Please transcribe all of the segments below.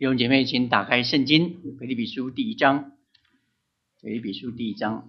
弟兄姐妹，请打开圣经腓立比书第1章。腓立比书第1章，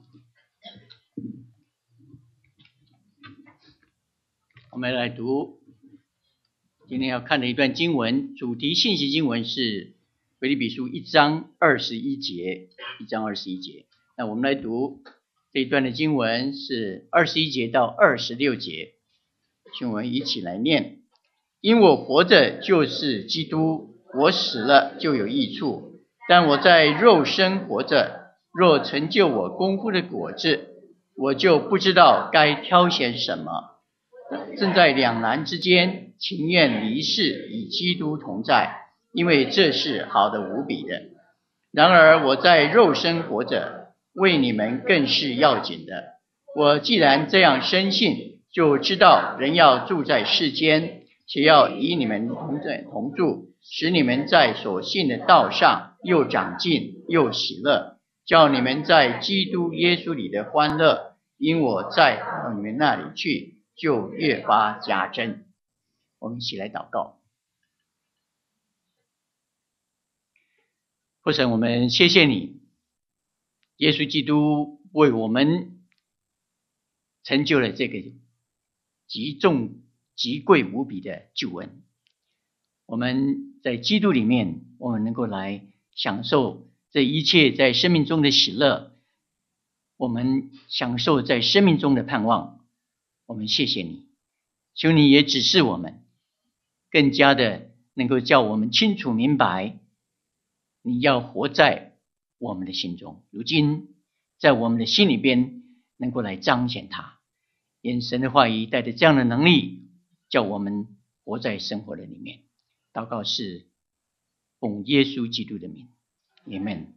我们来读今天要看的一段经文，主题信息经文是腓立比书1章21节。1章21节，那我们来读这一段的经文是21节到26节，请我们一起来念。因我活着就是基督，我死了就有益处，但我在肉身活着，若成就我功夫的果子，我就不知道该挑选什么。正在两难之间，情愿离世与基督同在，因为这是好的无比的。然而我在肉身活着，为你们更是要紧的。我既然这样深信，就知道人要住在世间，且要与你们同住，使你们在所信的道上又长进又喜乐，叫你们在基督耶稣里的欢乐，因我再到你们那里去，就越发加增。我们一起来祷告。父神，我们谢谢你，耶稣基督为我们成就了这个极重极贵无比的救恩。我们在基督里面，我们能够来享受这一切在生命中的喜乐，我们享受在生命中的盼望。我们谢谢你，求你也指示我们，更加的能够叫我们清楚明白，你要活在我们的心中，如今在我们的心里边能够来彰显它。愿神的话语带着这样的能力，叫我们活在生活的里面。祷告是奉耶稣基督的名，阿们。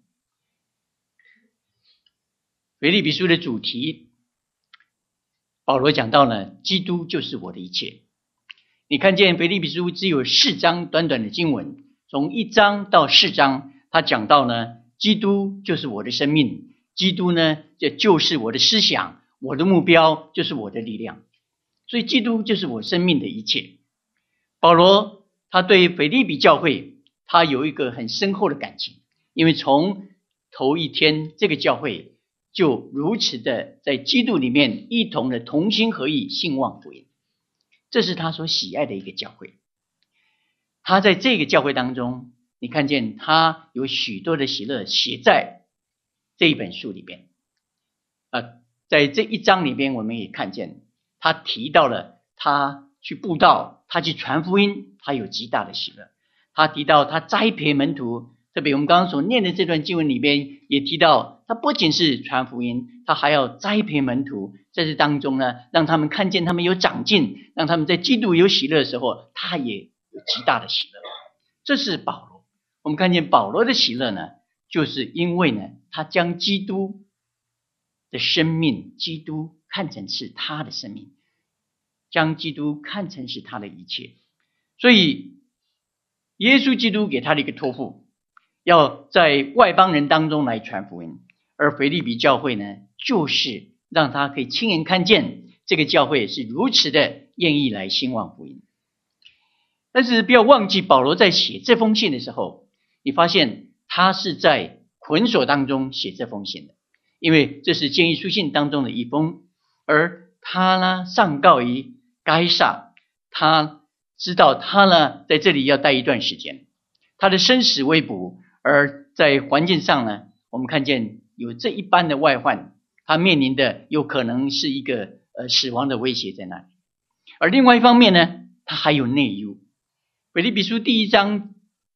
腓立比书的主题，保罗讲到了基督就是我的一切。你看见腓立比书只有4章短短的经文，从1章到4章，他讲到呢，基督就是我的生命，基督呢就是我的思想，我的目标就是我的力量，所以基督就是我生命的一切。保罗他对腓立比教会，他有一个很深厚的感情，因为从头一天这个教会就如此的在基督里面一同的同心合意兴旺福音，这是他所喜爱的一个教会。他在这个教会当中，你看见他有许多的喜乐写在这一本书里边。在这1章里边，我们也看见他提到了他去布道，他去传福音，他有极大的喜乐。他提到他栽培门徒，特别我们刚刚所念的这段经文里边也提到，他不仅是传福音，他还要栽培门徒，在这当中呢，让他们看见他们有长进，让他们在基督有喜乐的时候，他也有极大的喜乐。这是保罗。我们看见保罗的喜乐呢，就是因为呢，他将基督的生命，基督看成是他的生命，将基督看成是他的一切。所以耶稣基督给他的一个托付，要在外邦人当中来传福音，而腓立比教会呢，就是让他可以亲眼看见这个教会是如此的愿意来兴旺福音。但是不要忘记，保罗在写这封信的时候，你发现他是在捆锁当中写这封信的，因为这是监狱书信当中的一封，而他呢上告于该撒，他知道他呢在这里要待一段时间，他的生死未卜，而在环境上呢，我们看见有这一般的外患，他面临的有可能是一个死亡的威胁在那里。而另外一方面呢，他还有内忧。腓立比书第1章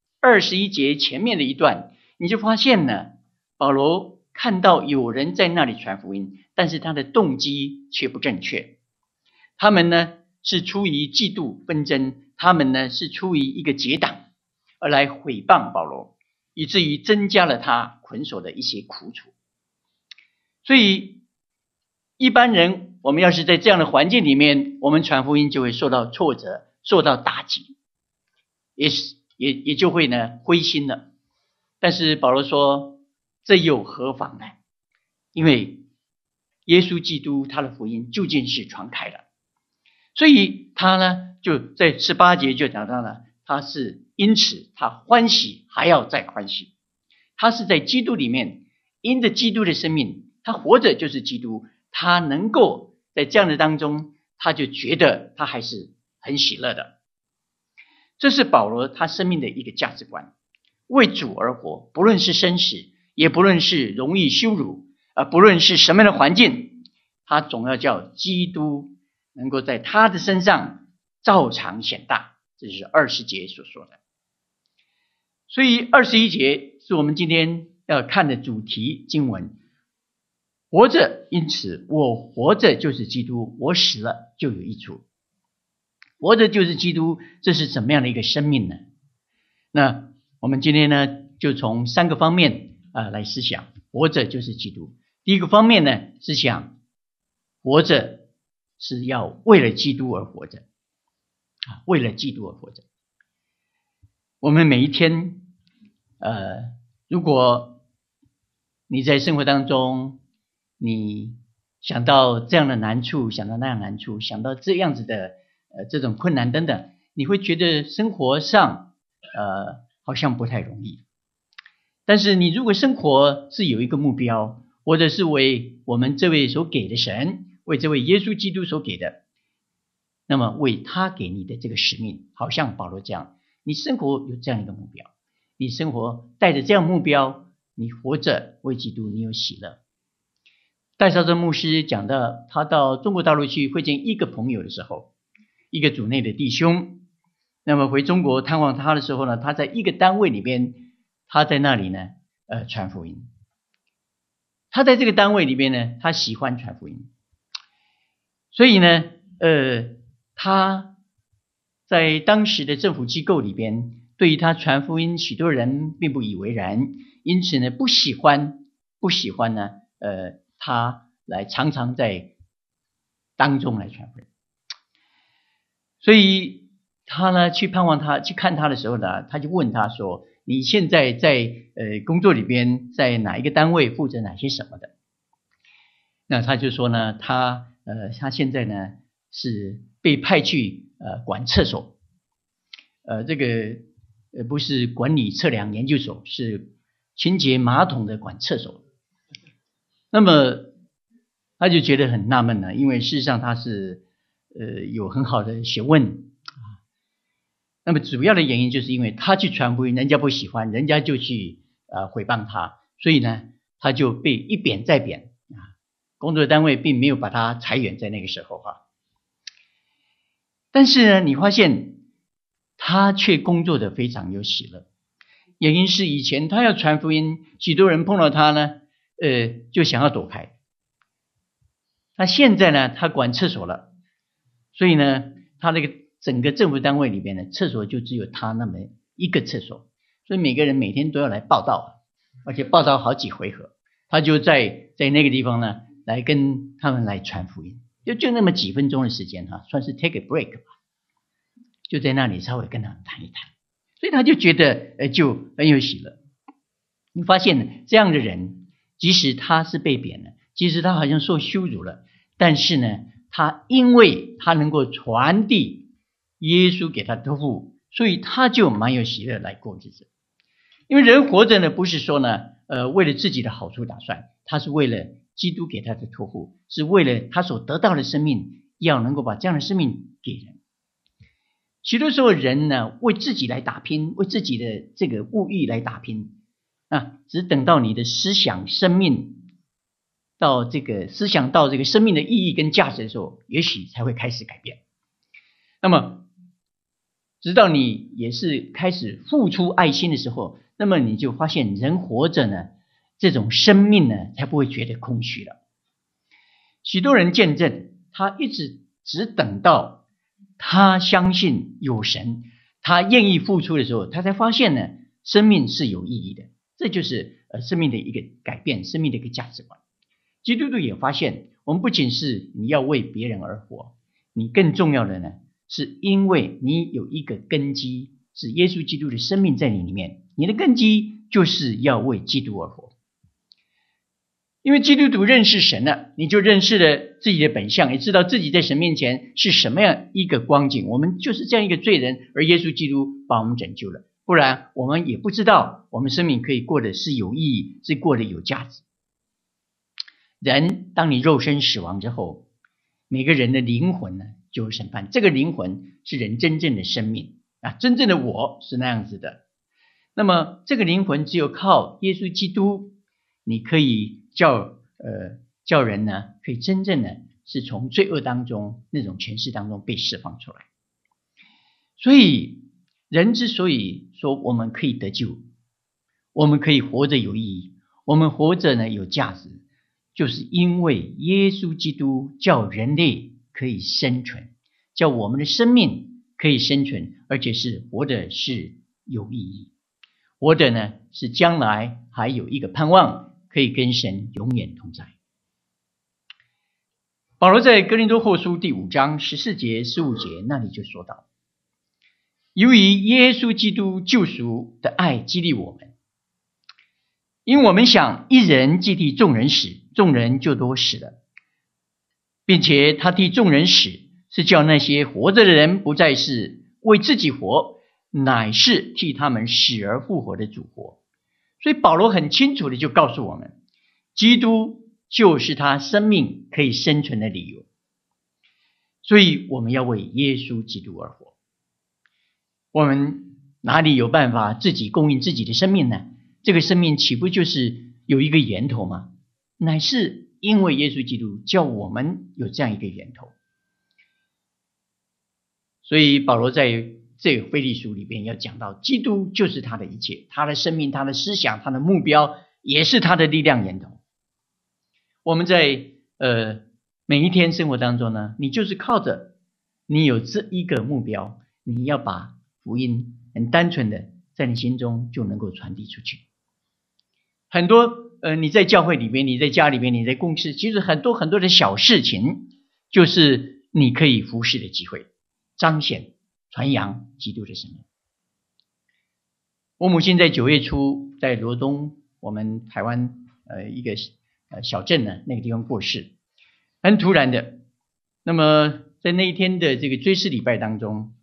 21节前面的一段，你就发现呢，保罗看到有人在那里传福音，但是他的动机却不正确。他们呢是出于嫉妒纷争，他们呢是出于一个结党而来毁谤保罗，以至于增加了他捆锁的一些苦楚。所以一般人，我们要是在这样的环境里面，我们传福音就会受到挫折，受到打击，也就会呢灰心了。但是保罗说，这又何妨呢？因为耶稣基督他的福音究竟是传开了，所以他呢就在18节就讲到了，他是因此他欢喜还要再欢喜。他是在基督里面，因着基督的生命，他活着就是基督，他能够在这样的当中，他就觉得他还是很喜乐的。这是保罗他生命的一个价值观，为主而活，不论是生死，也不论是荣誉羞辱，不论是什么样的环境，他总要叫基督能够在他的身上照常显大。这就是20节所说的。所以21节是我们今天要看的主题经文，活着，因此我活着就是基督，我死了就有益处。活着就是基督，这是什么样的一个生命呢？那我们今天呢，就从3个方面来思想，活着就是基督。第一个方面呢，是想活着是要为了基督而活着，为了基督而活着。我们每一天如果你在生活当中，你想到这样的难处，想到那样的难处，想到这样子的这种困难等等，你会觉得生活上好像不太容易。但是你如果生活是有一个目标，或者是为我们这位所给的神，为这位耶稣基督所给的，那么为他给你的这个使命，好像保罗这样，你生活有这样一个目标，你生活带着这样目标，你活着为基督，你有喜乐。戴绍珍牧师讲到，他到中国大陆去会见一个朋友的时候，一个主内的弟兄，那么回中国探望他的时候呢，他在一个单位里边，他在那里呢传福音。他在这个单位里边呢，他喜欢传福音，所以呢他在当时的政府机构里边，对于他传福音，许多人并不以为然，因此呢不喜欢呢他来常常在当中来传福音。所以他呢去盼望他去看他的时候呢，他就问他说，你现在在工作里边，在哪一个单位负责哪些什么的？那他就说呢，他现在呢是被派去管厕所，这个不是管理测量研究所，是清洁马桶的管厕所。那么他就觉得很纳闷了，因为事实上他是有很好的学问。那么主要的原因就是因为他去传福音，人家不喜欢，人家就去诽谤他，所以呢他就被一贬再贬工作单位并没有把他裁员，在那个时候但是呢你发现他却工作的非常有喜乐，原因是以前他要传福音，许多人碰到他呢就想要躲开。他现在呢他管厕所了，所以呢他那个整个政府单位里边呢，厕所就只有他那么一个厕所，所以每个人每天都要来报道，而且报道好几回合。他就在那个地方呢，来跟他们来传福音，就那么几分钟的时间算是 take a break 吧，就在那里稍微跟他们谈一谈，所以他就觉得就很有喜乐。你发现这样的人，即使他是被贬了，即使他好像受羞辱了，但是呢，他因为他能够传递耶稣给他托付，所以他就蛮有喜乐来过日子。因为人活着呢，不是说呢为了自己的好处打算，他是为了基督给他的托付，是为了他所得到的生命，要能够把这样的生命给人。许多时候人呢为自己来打拼，为自己的这个物欲来打拼只等到你的思想生命到这个思想到这个生命的意义跟价值的时候，也许才会开始改变。那么直到你也是开始付出爱心的时候，那么你就发现人活着呢，这种生命呢才不会觉得空虚了。许多人见证，他一直只等到他相信有神，他愿意付出的时候，他才发现呢生命是有意义的。这就是生命的一个改变，生命的一个价值观。基督徒也发现，我们不仅是你要为别人而活，你更重要的呢，是因为你有一个根基，是耶稣基督的生命在你里面，你的根基就是要为基督而活。因为基督徒认识神了，你就认识了自己的本相，也知道自己在神面前是什么样一个光景。我们就是这样一个罪人，而耶稣基督把我们拯救了， 不然我们也不知道我们生命可以过得是有意义，是过得有价值。人当你肉身死亡之后，每个人的灵魂呢就有审判，这个灵魂是人真正的生命啊，真正的我是那样子的。那么这个灵魂只有靠耶稣基督，你可以叫人呢可以真正的是从罪恶当中那种权势当中被释放出来。所以人之所以说我们可以得救，我们可以活着有意义，我们活着呢有价值，就是因为耶稣基督叫人类可以生存，叫我们的生命可以生存，而且是活的是有意义，活的呢是将来还有一个盼望，可以跟神永远同在。保罗在哥林多后书第5章14节15节那里就说到，由于耶稣基督救赎的爱激励我们，因我们想一人既替众人死，众人就都死了，并且他替众人死，是叫那些活着的人不再是为自己活，乃是替他们死而复活的主活。所以保罗很清楚的就告诉我们，基督就是他生命可以生存的理由，所以我们要为耶稣基督而活。我们哪里有办法自己供应自己的生命呢？这个生命岂不就是有一个源头吗？乃是因为耶稣基督叫我们有这样一个源头。所以保罗在这个腓立书里边要讲到，基督就是他的一切，他的生命，他的思想，他的目标，也是他的力量源头。我们在每一天生活当中呢，你就是靠着你有这一个目标，你要把福音很单纯的在你心中就能够传递出去。很多你在教会里面，你在家里面，你在公司，其实很多很多的小事情，就是你可以服侍的机会，彰显传扬基督的生命。我母亲在9月初在罗东，我们台湾一个小镇呢，那个地方过世，很突然的。那么在那一天的这个追思礼拜当中，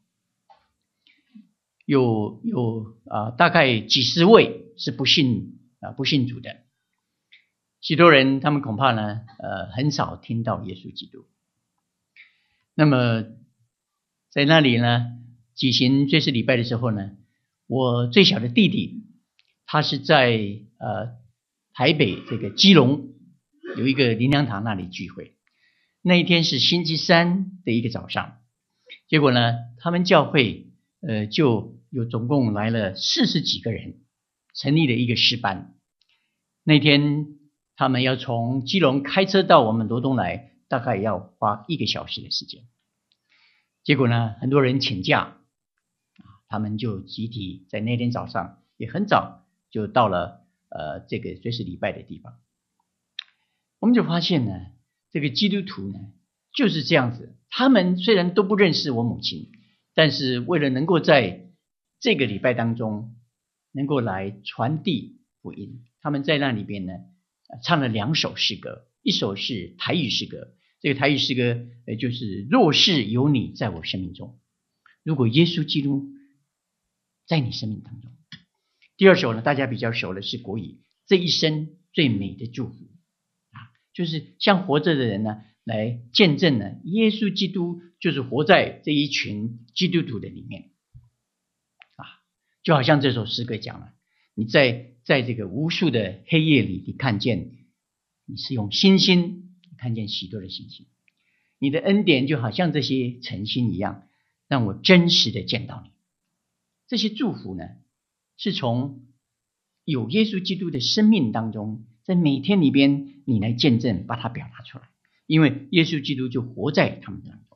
有大概几十位是不信主的，许多人他们恐怕呢很少听到耶稣基督。那么在那里呢举行追思礼拜的时候呢，我最小的弟弟他是在台北这个基隆有一个灵粮堂那里聚会。那一天是星期三的一个早上，结果呢他们教会就有总共来了40几个人，成立了一个诗班。那天他们要从基隆开车到我们罗东来，大概要花1个小时的时间。结果呢很多人请假，他们就集体在那天早上也很早就到了这个追思礼拜的地方。我们就发现呢，这个基督徒呢就是这样子，他们虽然都不认识我母亲，但是为了能够在这个礼拜当中能够来传递福音，他们在那里边呢唱了2首诗歌，一首是台语诗歌，这个台语诗歌就是若是有你在我生命中，如果耶稣基督在你生命当中。第2首呢大家比较熟的是国语，这一生最美的祝福，就是像活着的人呢来见证呢耶稣基督就是活在这一群基督徒的里面就好像这首诗歌讲了，你在这个无数的黑夜里，你看见你是用星星看见许多的星星，你的恩典就好像这些晨星一样，让我真实的见到你。这些祝福呢是从有耶稣基督的生命当中，在每天里边你来见证，把它表达出来，因为耶稣基督就活在他们当中。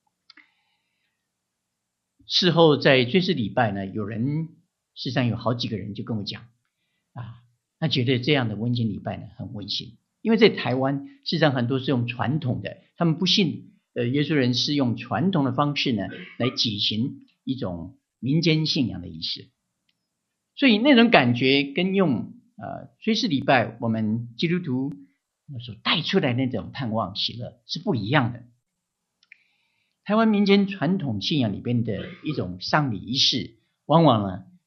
事后在追思礼拜呢，有人事实上有好几个人就跟我讲他觉得这样的温馨礼拜呢很温馨，因为在台湾事实上很多是用传统的，他们不信耶稣人是用传统的方式呢来举行一种民间信仰的仪式，所以那种感觉跟用追思礼拜我们基督徒所带出来的那种盼望喜乐是不一样的。台湾民间传统信仰里边的一种丧礼仪式，往往呢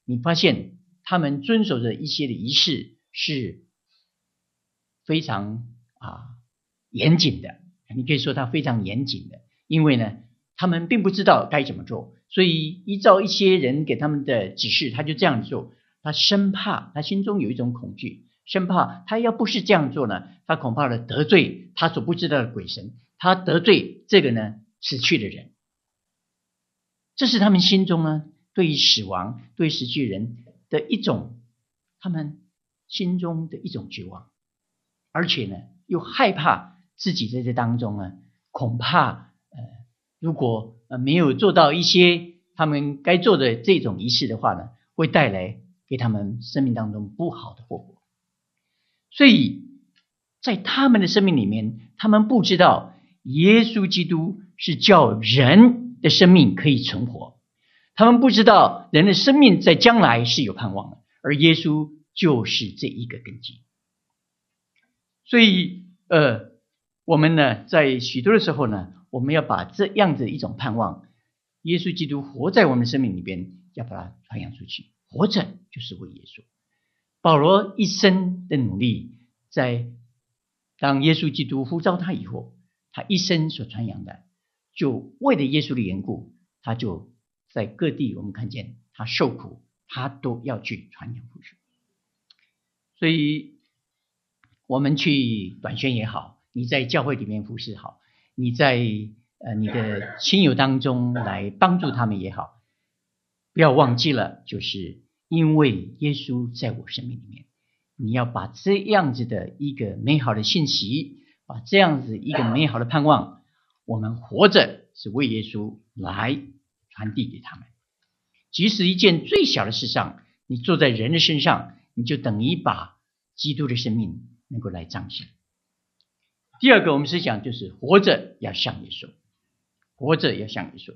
你发现他们遵守着一些的仪式是非常严谨的，你可以说它非常严谨的，因为呢他们并不知道该怎么做，所以依照一些人给他们的指示，他就这样做。他生怕，他心中有一种恐惧，生怕他要不是这样做呢，他恐怕得罪他所不知道的鬼神，他得罪这个呢死去的人。这是他们心中呢对于死亡、对于死去人的一种，他们心中的一种绝望，而且呢又害怕自己在这当中呢，恐怕如果没有做到一些他们该做的这种仪式的话呢，会带来给他们生命当中不好的后果。所以在他们的生命里面，他们不知道耶稣基督是叫人的生命可以存活，他们不知道人的生命在将来是有盼望的，而耶稣就是这一个根基。所以我们呢在许多的时候呢，我们要把这样子一种盼望，耶稣基督活在我们的生命里边，要把它传扬出去。活着就是为耶稣。保罗一生的努力，在当耶稣基督呼召他以后，他一生所传扬的，就为了耶稣的缘故，他就在各地，我们看见他受苦，他都要去传扬福音。所以我们去短宣也好，你在教会里面服侍好，你在你的亲友当中来帮助他们也好，不要忘记了，就是因为耶稣在我生命里面，你要把这样子的一个美好的信息，把这样子一个美好的盼望，我们活着是为耶稣来传递给他们。即使一件最小的事上，你做在人的身上，你就等于把基督的生命能够来彰显。第二个我们思想就是活着要像耶稣，活着要像耶稣。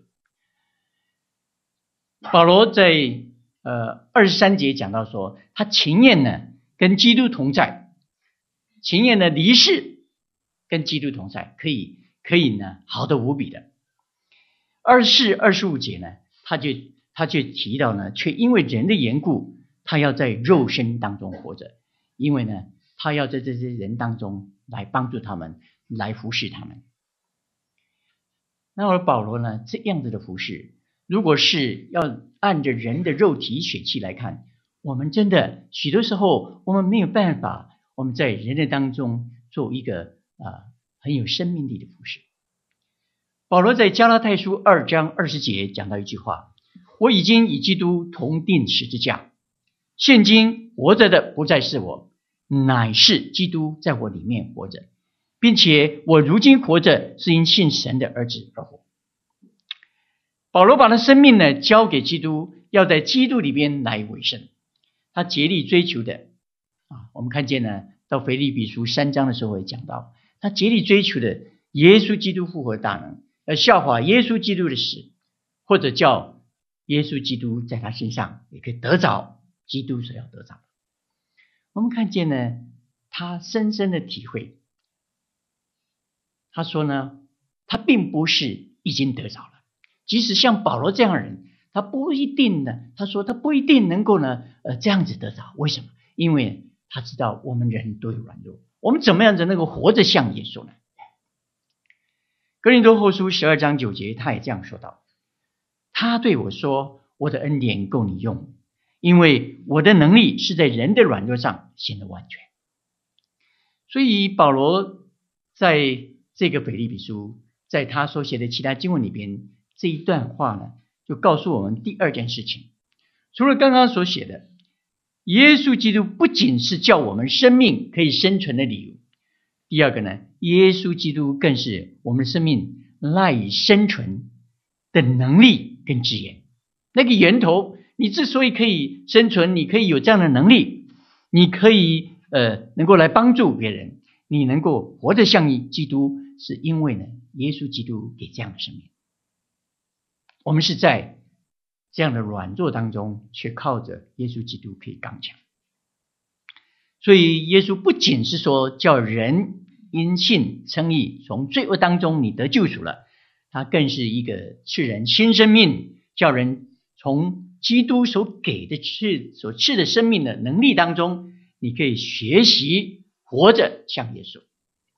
保罗在23节讲到说，他情愿呢跟基督同在，情愿呢离世跟基督同在，可以呢好得无比的。24、25节呢，他就提到呢，却因为人的缘故，他要在肉身当中活着，因为呢他要在这些人当中来帮助他们，来服侍他们。那而保罗呢这样子的服侍，如果是要按着人的肉体血气来看，我们真的许多时候我们没有办法，我们在人的当中做一个很有生命力的服侍。保罗在加拉太书2章20节讲到一句话，我已经与基督同钉十字架，现今活着的不再是我，乃是基督在我里面活着，并且我如今活着是因信神的儿子而活。保罗把他生命呢交给基督，要在基督里边来委身。他竭力追求的我们看见呢，到腓立比书3章的时候也讲到，他竭力追求的耶稣基督复活的大能，要效法耶稣基督的死，或者叫耶稣基督在他身上也可以得着基督所要得着的。我们看见呢，他深深的体会，他说呢，他并不是已经得着了。即使像保罗这样的人，他不一定呢，他说他不一定能够呢这样子得着。为什么？因为他知道我们人都有软弱，我们怎么样子能够活着像耶稣呢？哥林多后书12章9节他也这样说道，他对我说，我的恩典够你用，因为我的能力是在人的软弱上显得完全。所以保罗在这个腓立比书，在他所写的其他经文里边，这一段话呢就告诉我们第二件事情，除了刚刚所写的，耶稣基督不仅是叫我们生命可以生存的理由，第二个呢，耶稣基督更是我们生命赖以生存的能力跟资源。那个源头，你之所以可以生存，你可以有这样的能力，你可以能够来帮助别人，你能够活得像基督，是因为呢耶稣基督给这样的生命。我们是在这样的软弱当中，却靠着耶稣基督可以刚强。所以耶稣不仅是说叫人因信称义，从罪恶当中你得救赎了，他更是一个赐人新生命，叫人从基督所给的所赐的生命的能力当中，你可以学习活着像耶稣。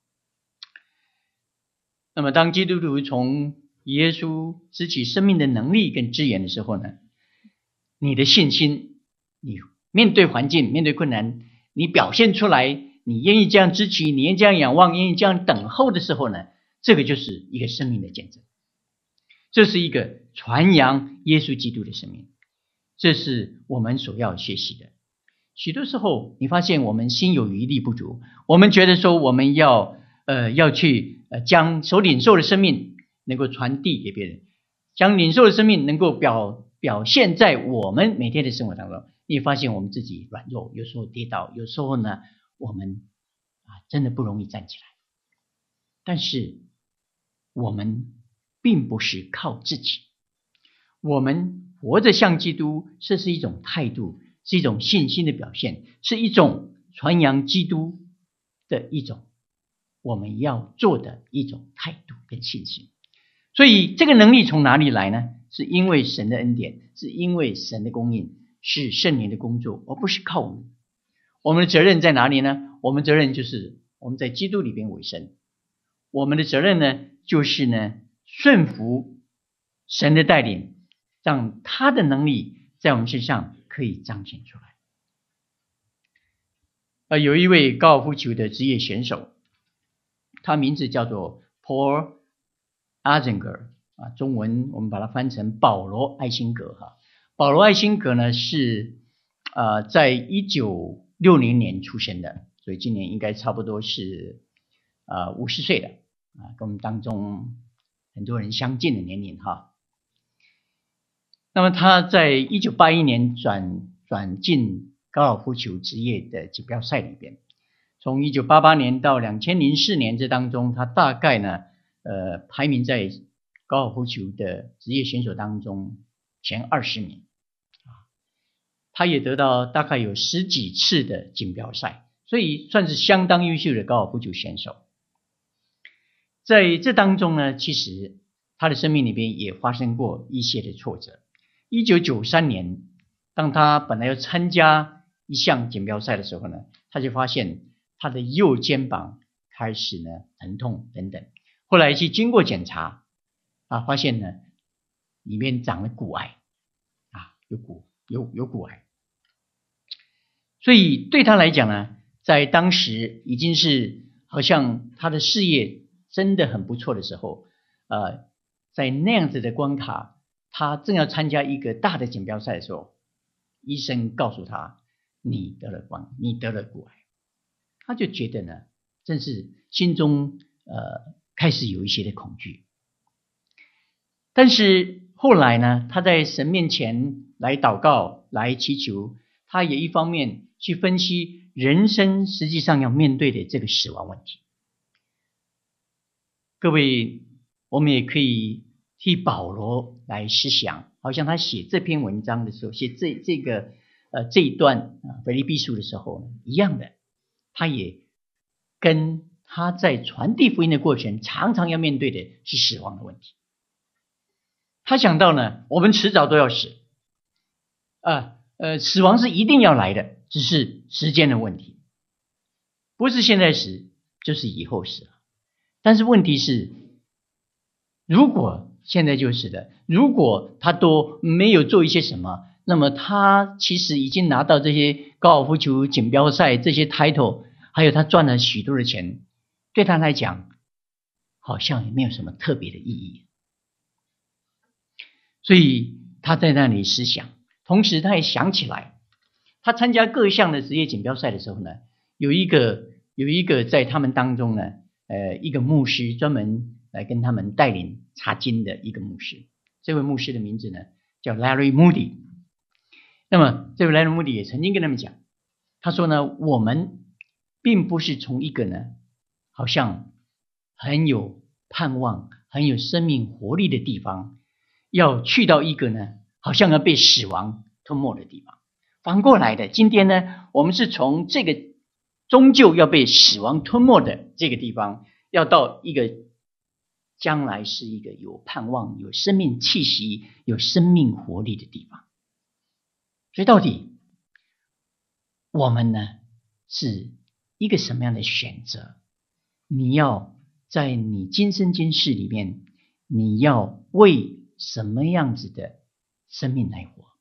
那么当基督徒从耶稣支取生命的能力跟资源的时候呢，你的信心，你面对环境，面对困难，你表现出来，你愿意这样支取，你愿意这样仰望，愿意这样等候的时候呢，这个就是一个生命的见证。这是一个传扬耶稣基督的生命，这是我们所要学习的。许多时候你发现我们心有余力不足，我们觉得说我们要去将所领受的生命能够传递给别人，将领受的生命能够表现在我们每天的生活当中。你发现我们自己软弱，有时候跌倒，有时候呢我们真的不容易站起来。但是我们并不是靠自己，我们活着像基督，这是一种态度，是一种信心的表现，是一种传扬基督的一种我们要做的一种态度跟信心。所以这个能力从哪里来呢？是因为神的恩典，是因为神的供应，是圣灵的工作，而不是靠我们。我们的责任在哪里呢？我们责任就是我们在基督里边委身，我们的责任呢就是呢顺服神的带领，让他的能力在我们身上可以彰显出来。有一位高尔夫球的职业选手，他名字叫做 Paul Azinger， 中文我们把它翻成保罗艾辛格。保罗艾辛格呢是在1960年出生的，所以今年应该差不多是50岁了，跟我们当中很多人相近的年龄哈。那么他在1981年转进高尔夫球职业的锦标赛里边，从1988年到2004年这当中，他大概呢排名在高尔夫球的职业选手当中前20名。他也得到大概有10几次的锦标赛，所以算是相当优秀的高尔夫球选手。在这当中呢，其实他的生命里边也发生过一些的挫折。1993年，当他本来要参加一项锦标赛的时候呢，他就发现他的右肩膀开始呢疼痛等等。后来去经过检查发现呢里面长了骨癌有骨癌。所以对他来讲呢，在当时已经是好像他的事业真的很不错的时候，在那样子的关卡，他正要参加一个大的锦标赛的时候，医生告诉他你得了骨癌。他就觉得呢，真是心中开始有一些的恐惧。但是后来呢，他在神面前来祷告，来祈求，他也一方面去分析人生实际上要面对的这个死亡问题。各位，我们也可以替保罗来思想，好像他写这篇文章的时候，写这一段腓立比书的时候一样的，他也跟他在传递福音的过程常常要面对的是死亡的问题。他想到呢，我们迟早都要死，死亡是一定要来的，只是时间的问题，不是现在死就是以后死了。但是问题是，如果现在就死了，如果他都没有做一些什么，那么他其实已经拿到这些高尔夫球锦标赛这些 title， 还有他赚了许多的钱，对他来讲好像也没有什么特别的意义。所以他在那里思想，同时他也想起来，他参加各项的职业锦标赛的时候呢，有一个在他们当中呢一个牧师专门来跟他们带领查经的一个牧师。这位牧师的名字呢叫 Larry Moody。 那么这位 Larry Moody 也曾经跟他们讲，他说呢，我们并不是从一个呢好像很有盼望很有生命活力的地方，要去到一个呢好像要被死亡吞没的地方。反过来的，今天呢我们是从这个终究要被死亡吞没的这个地方，要到一个将来是一个有盼望有生命气息有生命活力的地方。 所以到底我们呢是一个什么样的选择？你要在你今生今世里面，你要为什么样子的生命来活？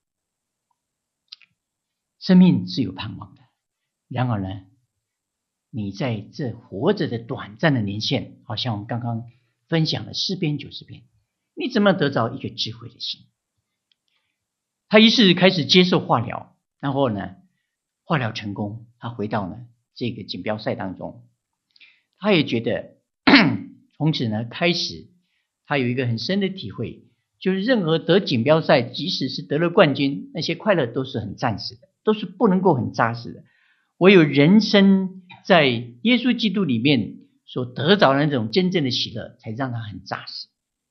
生命是有盼望的，然而呢，你在这活着的短暂的年限，好像我们刚刚分享了诗篇90篇，你怎么得着一个智慧的心？他于是开始接受化疗，然后呢，化疗成功，他回到呢这个锦标赛当中，他也觉得从此呢开始，他有一个很深的体会，就是任何得锦标赛，即使是得了冠军，那些快乐都是很暂时的，都是不能够很扎实的。唯有人生在耶稣基督里面所得着的那种真正的喜乐，才让他很扎实。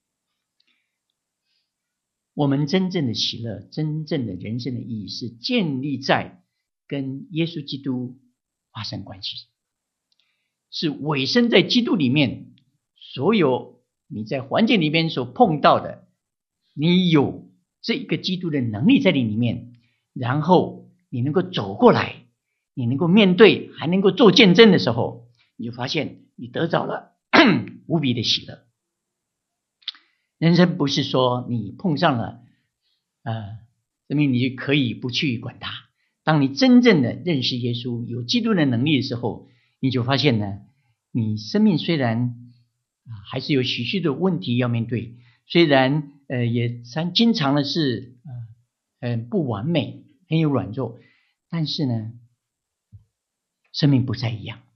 我们真正的喜乐，真正的人生的意义，是建立在跟耶稣基督发生关系，是委身在基督里面。所有你在环境里面所碰到的，你有这一个基督的能力在你里面，然后你能够走过来，你能够面对，还能够做见证的时候，你就发现你得着了无比的喜乐。人生不是说你碰上了生命你就可以不去管它。当你真正的认识耶稣，有基督的能力的时候，你就发现呢，你生命虽然还是有许许的问题要面对，虽然也经常的是很不完美，很有软弱，但是呢，生命不再一样。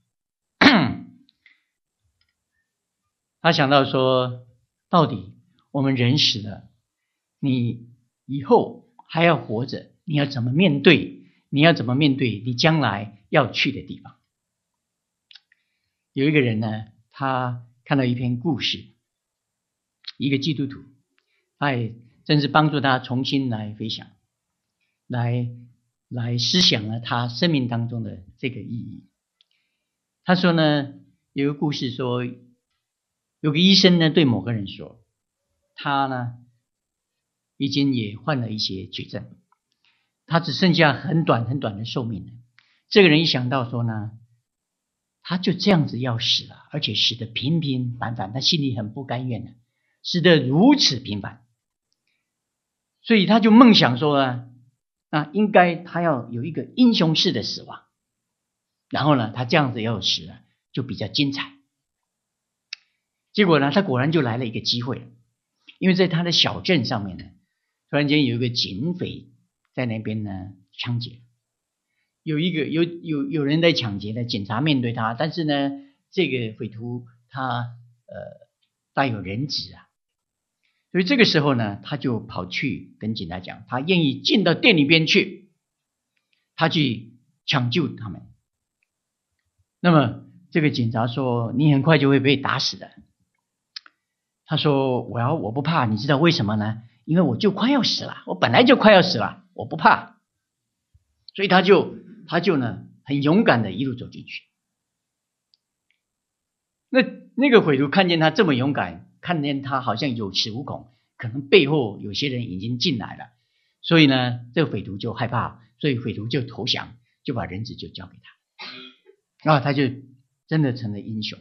他想到说，到底我们人死了，你以后还要活着，你要怎么面对？你要怎么面对你将来要去的地方？有一个人呢，他看到一篇故事，一个基督徒，他也真是帮助他重新来回想，来思想了他生命当中的这个意义。他说呢，有个故事说，有个医生呢对某个人说，他呢已经也患了一些绝症，他只剩下很短很短的寿命了。这个人一想到说呢，他就这样子要死了，而且死得平平凡凡，他心里很不甘愿的，死得如此平凡，所以他就梦想说应该他要有一个英雄式的死亡，然后呢，他这样子要死了就比较精彩。结果呢，他果然就来了一个机会，因为在他的小镇上面呢，突然间有一个警匪在那边呢抢劫，有人在抢劫呢，警察面对他，但是呢，这个匪徒他带有人质啊，所以这个时候呢，他就跑去跟警察讲，他愿意进到店里边去，他去抢救他们。那么这个警察说，你很快就会被打死的。他说我不怕，你知道为什么呢？因为我就快要死了，我本来就快要死了，我不怕。所以他就呢很勇敢的一路走进去。那个匪徒看见他这么勇敢，看见他好像有恃无恐，可能背后有些人已经进来了，所以呢，这个匪徒就害怕，所以匪徒就投降，就把人质就交给他，然后他就真的成了英雄。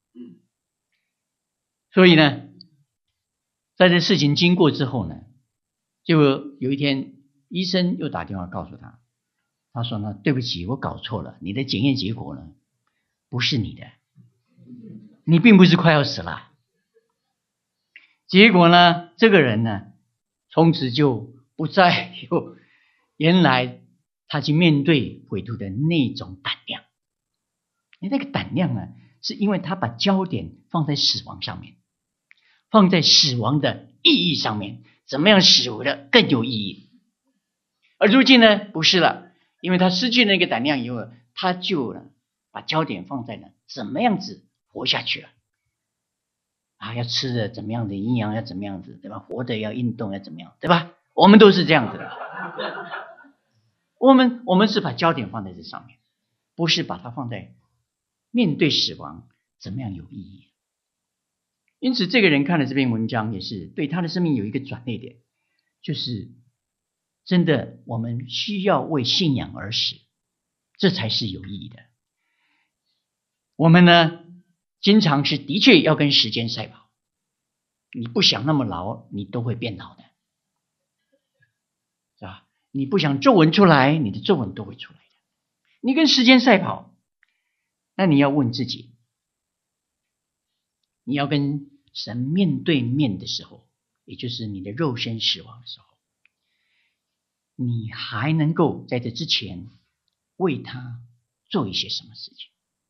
所以呢，在这事情经过之后呢，就有一天医生又打电话告诉他，他说呢，对不起，我搞错了，你的检验结果呢不是你的，你并不是快要死了。结果呢，这个人呢从此就不再有原来他去面对匪徒的那种胆量。那个胆量呢，是因为他把焦点放在死亡上面，放在死亡的意义上面，怎么样死的更有意义。而如今呢不是了，因为他失去那个胆量以后，他就把焦点放在怎么样子活下去了要吃的怎么样的营养，要怎么样子，对吧？活的要运动，要怎么样，对吧？我们都是这样子的。我们是把焦点放在这上面，不是把它放在面对死亡怎么样有意义。因此这个人看了这篇文章，也是对他的生命有一个转捩点，就是真的我们需要为信仰而死，这才是有意义的。我们呢，经常是的确要跟时间赛跑，你不想那么老，你都会变老的，是吧？你不想皱纹出来，你的皱纹都会出来的。你跟时间赛跑，那你要问自己，你要跟神面对面的时候，也就是你的肉身死亡的时候，你还能够在这之前为他做一些什么事情？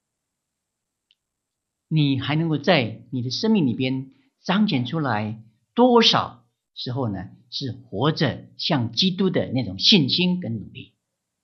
你还能够在你的生命里边彰显出来多少时候呢？是活着像基督的那种信心跟努力。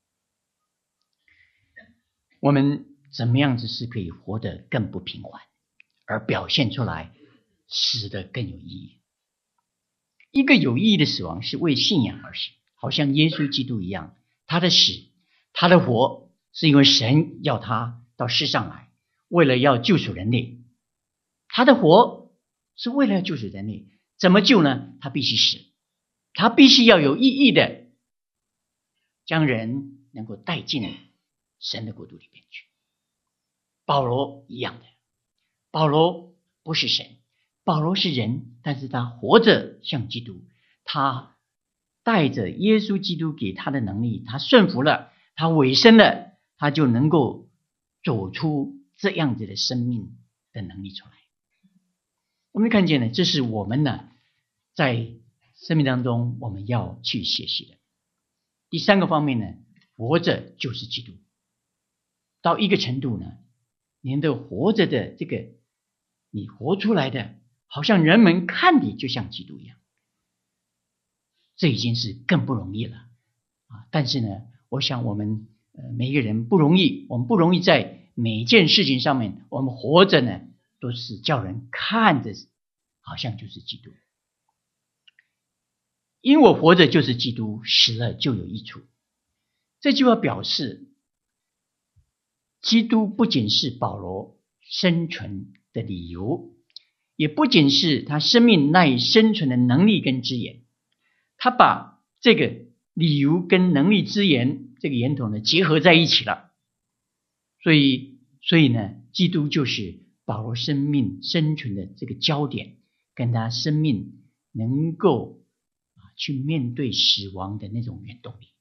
我们怎么样子是可以活得更不平凡，而表现出来死得更有意义？一个有意义的死亡是为信仰而死，好像耶稣基督一样，他的死他的活是因为神要他到世上来，为了要救赎人类。他的活是为了要救赎人类，怎么救呢？他必须死，他必须要有意义的将人能够带进神的国度里边去。保罗一样的，保罗不是神，保罗是人，但是他活着像基督，他带着耶稣基督给他的能力，他顺服了，他委身了，他就能够走出这样子的生命的能力出来。我们看见呢，这是我们呢在生命当中我们要去学习的。第三个方面呢，活着就是基督。到一个程度呢，您的活着的这个你活出来的，好像人们看你就像基督一样，这已经是更不容易了啊！但是呢，我想我们每一个人不容易，我们不容易在每一件事情上面，我们活着呢都是叫人看着好像就是基督。因我活着就是基督，死了就有益处。这句话表示，基督不仅是保罗生存的理由，也不仅是他生命赖以生存的能力跟资源，他把这个理由跟能力资源这个源头呢结合在一起了。所以呢，基督就是保罗生命生存的这个焦点，跟他生命能够去面对死亡的那种原动力。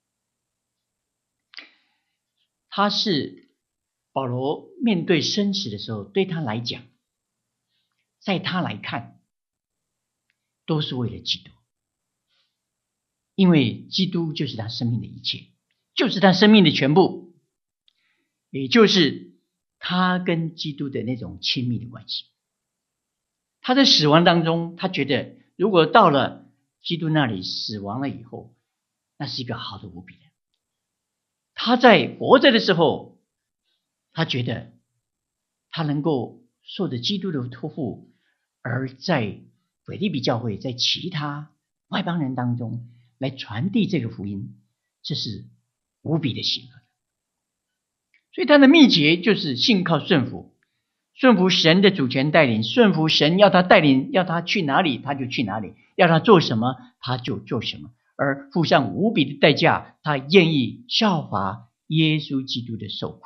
他是保罗面对生死的时候，对他来讲，在他来看都是为了基督，因为基督就是他生命的一切，就是他生命的全部，也就是他跟基督的那种亲密的关系。他在死亡当中，他觉得如果到了基督那里死亡了以后，那是一个好的无比的。他在活着的时候，他觉得他能够受着基督的托付，而在腓立比教会，在其他外邦人当中来传递这个福音，这是无比的喜乐。所以他的秘诀就是信靠顺服，顺服神的主权带领，顺服神要他带领，要他去哪里他就去哪里，要他做什么他就做什么，而付上无比的代价，他愿意效法耶稣基督的受苦。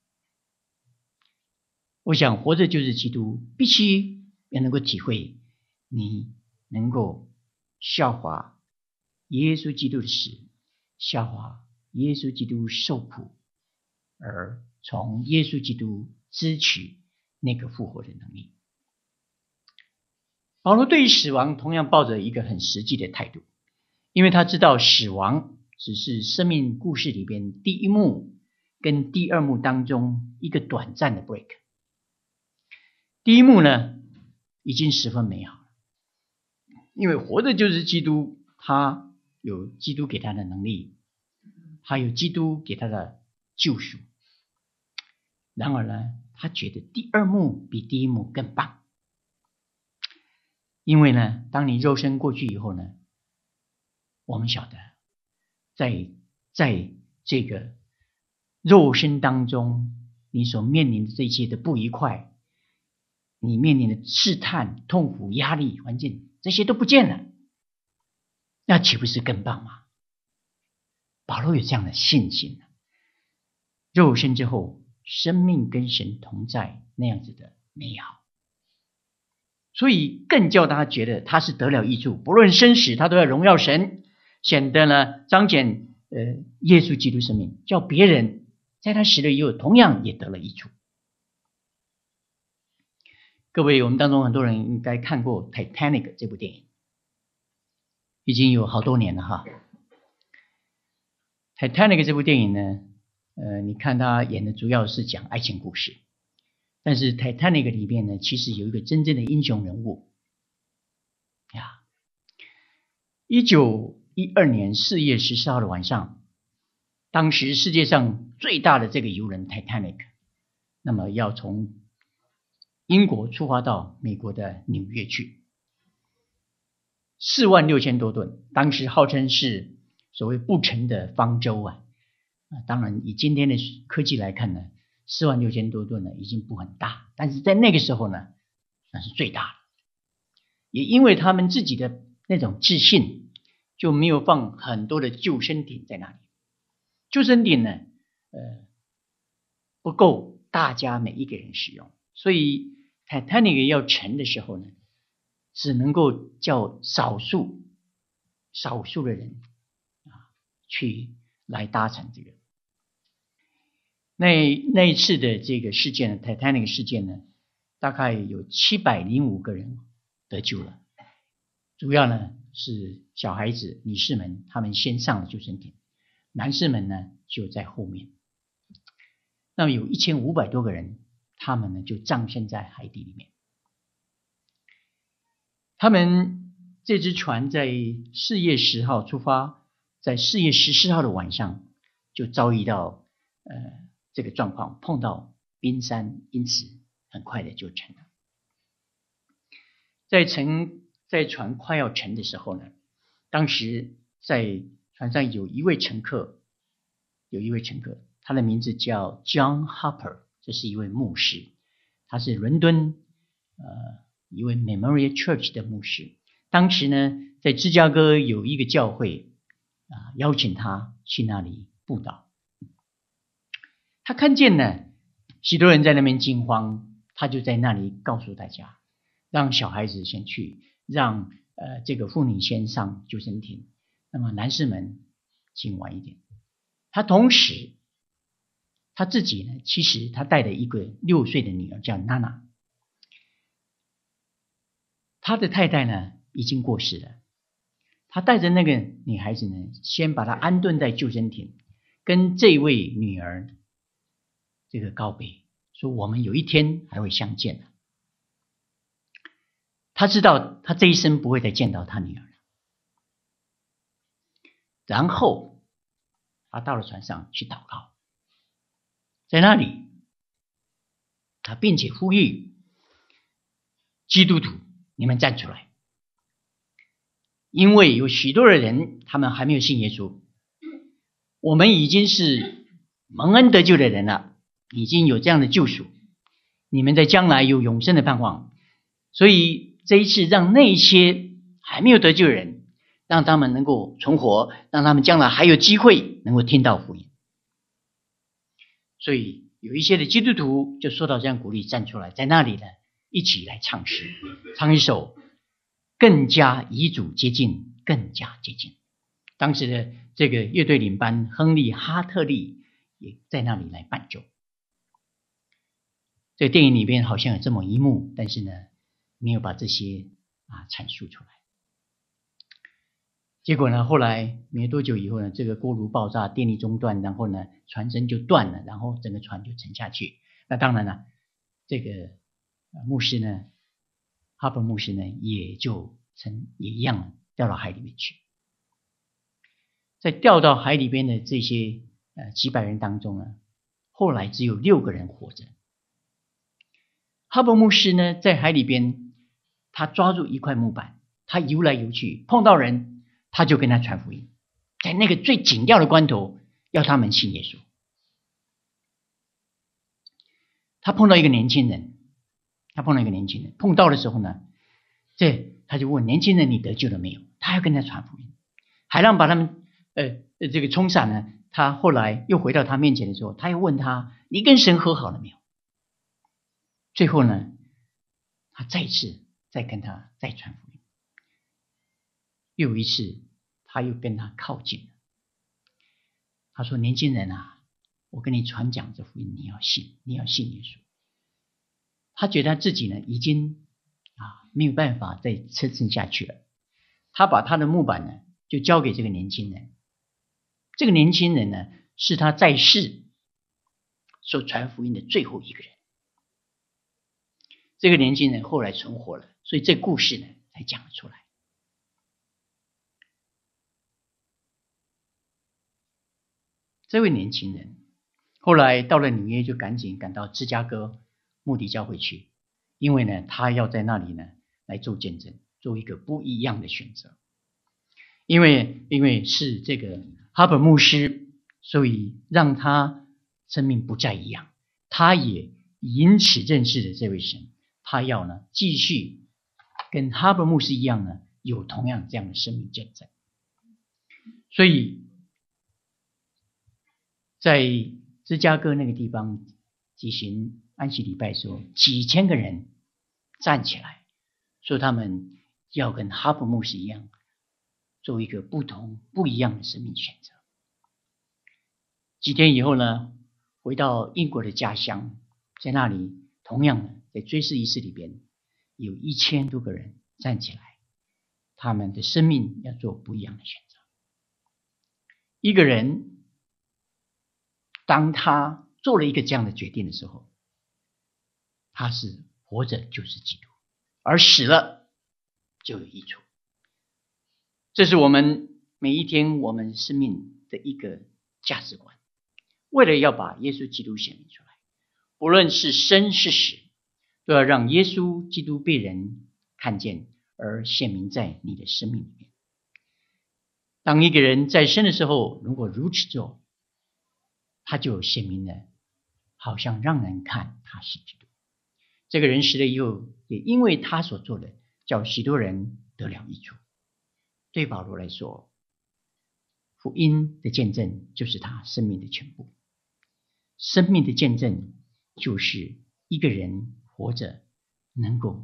我想活着就是基督，必须也能够体会，你能够效法耶稣基督的死，效法耶稣基督受苦，而从耶稣基督支取那个复活的能力。保罗对于死亡同样抱着一个很实际的态度，因为他知道死亡只是生命故事里边第一幕跟第二幕当中一个短暂的 break。 第一幕呢已经十分美好了，因为活着就是基督，他有基督给他的能力，还有基督给他的救赎。然而呢，他觉得第二幕比第一幕更棒，因为呢，当你肉身过去以后呢，我们晓得在这个肉身当中，你所面临的这些的不愉快，你面临的试探、痛苦、压力、环境，这些都不见了，那岂不是更棒吗？ 保罗有这样的信心，肉身之后，生命跟神同在那样子的美好，所以更叫他觉得他是得了益处，不论生死，他都要荣耀神，显得呢彰显耶稣基督生命，叫别人在他死了以后，同样也得了益处。各位，我们当中很多人应该看过《Titanic》这部电影，已经有好多年了哈。《Titanic》这部电影呢，你看他演的主要是讲爱情故事，但是《Titanic》里面呢，其实有一个真正的英雄人物呀。1912年4月14号的晚上，当时世界上最大的这个游轮 Titanic， 那么要从英国出发到美国的纽约去，46000多吨，当时号称是所谓不沉的方舟啊。当然以今天的科技来看呢，46000多吨呢已经不很大，但是在那个时候呢，那是最大的。也因为他们自己的那种自信，就没有放很多的救生艇在那里。救生艇呢，不够大家每一个人使用，所以 Titanic 要沉的时候呢，只能够叫少数的人去来搭乘这个。那一次的这个事件 Titanic 事件呢，大概有705个人得救了，主要呢是小孩子、女士们，他们先上了救生艇，男士们呢就在后面。那么有1500多个人，他们呢就葬身在海底里面。他们这只船在4月10号出发，在4月14号的晚上就遭遇到这个状况，碰到冰山，因此很快的就沉了。在船快要沉的时候呢，当时在船上有一位乘客，他的名字叫 John Harper， 这是一位牧师，他是伦敦一位 Memorial Church 的牧师。当时呢，在芝加哥有一个教会邀请他去那里布道。他看见呢许多人在那边惊慌，他就在那里告诉大家，让小孩子先去，让这个妇女先上救生艇，那么男士们请晚一点。他同时他自己呢，其实他带了一个6岁的女儿叫娜娜，他的太太呢已经过世了，他带着那个女孩子呢，先把她安顿在救生艇，跟这位女儿这个告别，说我们有一天还会相见的。他知道他这一生不会再见到他女儿了。然后他到了船上去祷告，在那里他并且呼吁基督徒，你们站出来，因为有许多的人他们还没有信耶稣，我们已经是蒙恩得救的人了，已经有这样的救赎，你们在将来有永生的盼望。所以这一次让那些还没有得救的人，让他们能够存活，让他们将来还有机会能够听到福音。所以有一些的基督徒就受到这样鼓励，站出来，在那里呢一起来唱诗，唱一首更加与主接近，更加接近。当时的这个乐队领班亨利·哈特利也在那里来伴奏。这个电影里面好像有这么一幕，但是呢没有把这些阐述出来。结果呢，后来没多久以后呢，这个锅炉爆炸，电力中断，然后呢船身就断了，然后整个船就沉下去。那当然了，这个牧师呢，哈珀牧师呢也一样掉到海里面去。在掉到海里边的这些几百人当中呢，后来只有6个人活着。哈珀牧师呢在海里边，他抓住一块木板，他游来游去，碰到人他就跟他传福音，在那个最紧要的关头要他们信耶稣。他碰到一个年轻人，碰到的时候呢，他就问年轻人，你得救了没有？他要跟他传福音，还让把他们这个冲散呢，他后来又回到他面前的时候，他又问他：你跟神和好了没有？最后呢，他再次再跟他再传福音，又有一次他又跟他靠近了。他说：年轻人啊，我跟你传讲这福音，你要信耶稣。他觉得他自己呢已经没有办法再支撑下去了，他把他的木板呢就交给这个年轻人。这个年轻人呢是他在世所传福音的最后一个人。这个年轻人后来存活了，所以这故事呢才讲了出来。这位年轻人后来到了纽约，就赶紧赶到芝加哥慕迪教会去，因为呢他要在那里呢来做见证，做一个不一样的选择。因为是这个哈本牧师，所以让他生命不再一样。他也因此认识了这位神，他要呢继续跟哈本牧师一样呢，有同样这样的生命见证。所以在芝加哥那个地方举行安息礼拜的时候，几千个人站起来，说他们要跟哈本牧师一样，做一个不一样的生命选择。几天以后呢，回到英国的家乡，在那里同样的在追思仪式里边，有1000多个人站起来，他们的生命要做不一样的选择。一个人当他做了一个这样的决定的时候，他是活着就是基督，而死了就有益处。这是我们每一天我们生命的一个价值观，为了要把耶稣基督显明出来，不论是生是死，都要让耶稣基督被人看见而显明在你的生命里面。当一个人在生的时候如果如此做，他就显明了，好像让人看他是基督。这个人死了以后，也因为他所做的，叫许多人得了益处。对保罗来说，福音的见证就是他生命的全部。生命的见证就是一个人活着能够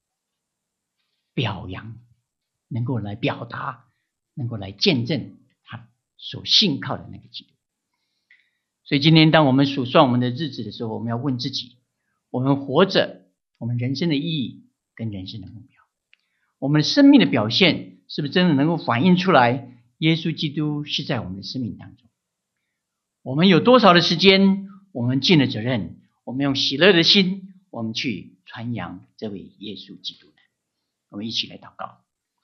表扬，能够来表达，能够来见证他所信靠的那个基督。所以今天当我们数算我们的日子的时候，我们要问自己，我们活着，我们人生的意义跟人生的目标，我们生命的表现是不是真的能够反映出来耶稣基督是在我们的生命当中？我们有多少的时间，我们尽了责任，我们用喜乐的心，我们去传扬这位耶稣基督呢？我们一起来祷告。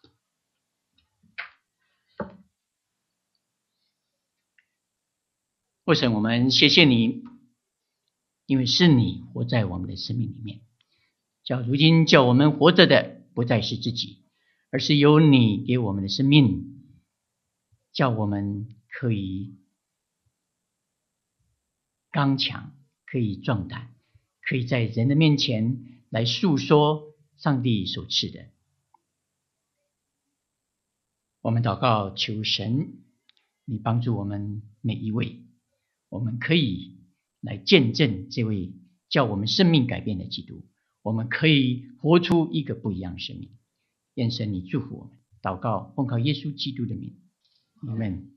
父神，我们谢谢你，因为是你活在我们的生命里面，叫如今叫我们活着的不再是自己，而是由你给我们的生命，叫我们可以刚强，可以壮胆，可以在人的面前来诉说上帝所赐的。我们祷告，求神你帮助我们每一位，我们可以来见证这位叫我们生命改变的基督，我们可以活出一个不一样的生命。愿神你祝福我们。祷告奉靠耶稣基督的名，阿们。